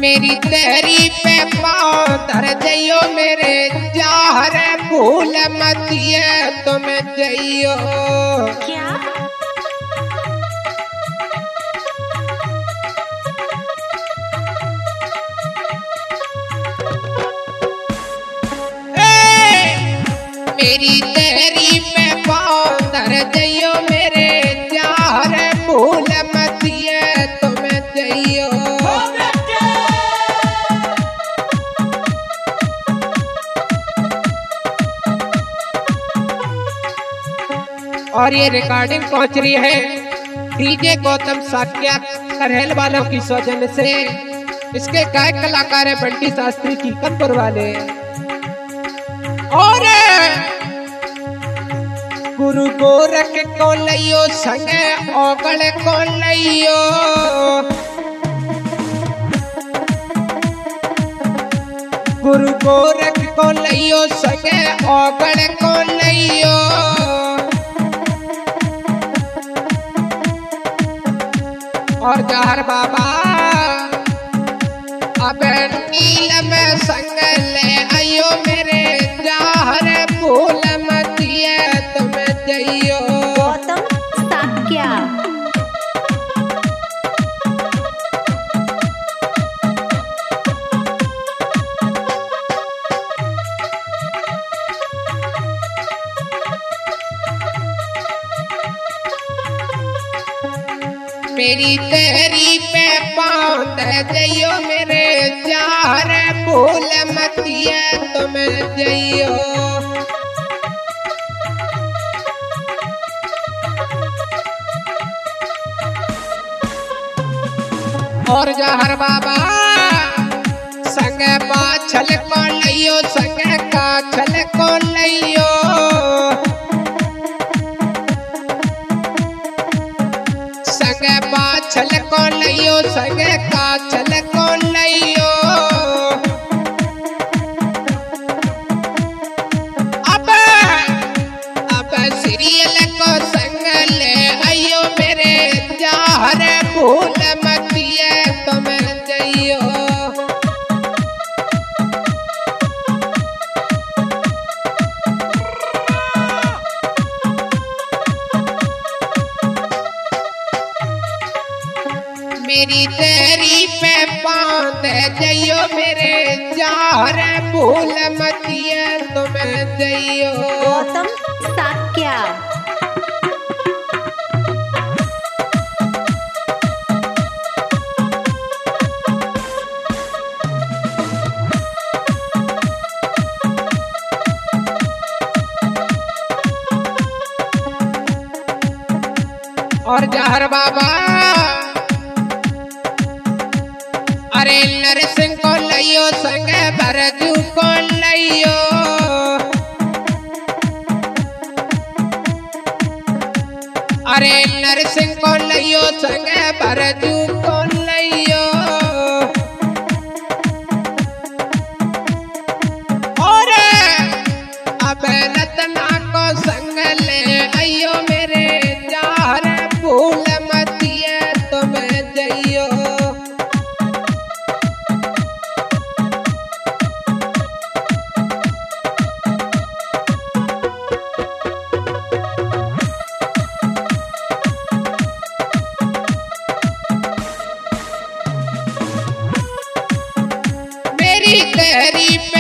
मेरी तेरी पे पाँव धर जइयो मेरे जार भूल मत ये तुम जइयो। क्या मेरी तेरी पे पाँव धर जइयो मेरे जार भूल मत ये तुम जइयो। और ये रिकॉर्डिंग पहुंच रही है डीजे गौतम साक्यात करहल वालों की सौजन्य से। इसके गायक कलाकार है बंटी शास्त्री कीकतपुर वाले। और गुरु गोरख को लइयो संगे ओगल को लइयो। गुरु गोरख को लइयो संगे ओगल को लइयो। और जहर बाबा अब नील में संग ले आयो मेरे जहर भूल मत ये तुम जइयो। गौतम साक्या मेरी तेरी पे पाँव धर जइयो मेरे जार भूल मत ये तुम जइयो। और जहर बाबा संग पाछल को लइयो संग काछल को लइयो। संग पाछल को लइयो संग काछल को लइयो। अब सीरियल को संग ले आइयो मेरे जहर भूल मत ये तुम जइयो। मेरी तेरी पे पाँव धर जइयो मेरे जार भूल मत ये तुम जइयो। गौतम साक्या और जहर बाबा अरे नरसिंह को लइयो संग भरजू को लइयो। अरे नरसिंह को लइयो संग भरजू को लइयो। और अब रतना को संग ले आइयो मेरे जार भूल मत ये तुम जइयो। मेरी तेरी पे